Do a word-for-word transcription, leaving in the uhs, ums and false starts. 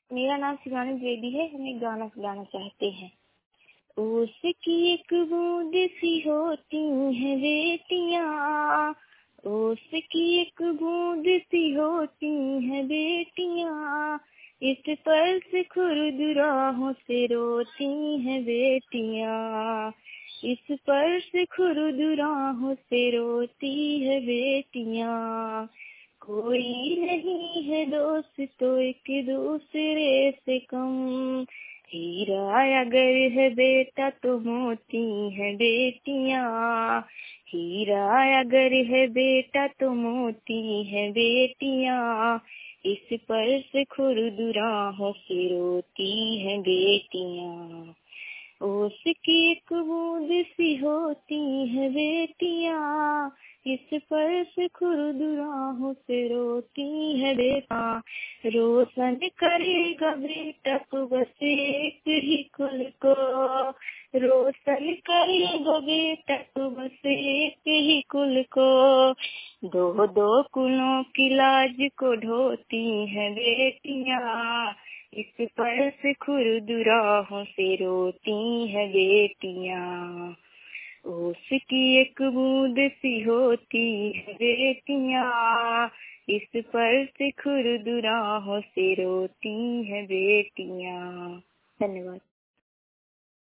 मेरा नाम शिवानी द्विवेदी है। हम एक गाना गाना चाहते हैं। ओस की एक बूंद सी होती है बेटियां, ओस की एक बूंद सी होती है बेटियां, इस पर से खुरदुराहों से रोती है बेटियां, इस पर से खुरदुराहों से रोती है बेटियां। कोई नहीं है दोस्त तो एक दूसरे से कम, हीरा अगर है बेटा तो मोती है बेटियां, हीरा अगर है बेटा तो मोती है बेटियां, इस पर से खुरदुराहों से रोती है बेटियां। ओस की एक बूंद सी होती है बेटियां, इस पर से खुरदुराहों से रोती है बेटा। रोशन करेगा बेटा तो बस एक ही कुल को, रोशन करेगा बेटा तो बस एक ही कुल को, दो दो कुलों की लाज को ढोती है बेटियां, इस पर से खुरदुराहों से रोती है बेटियां। ओस की एक बूंद सी होती है बेटियां, इस पर से खुरदुराहों से रोती है बेटियां। धन्यवाद।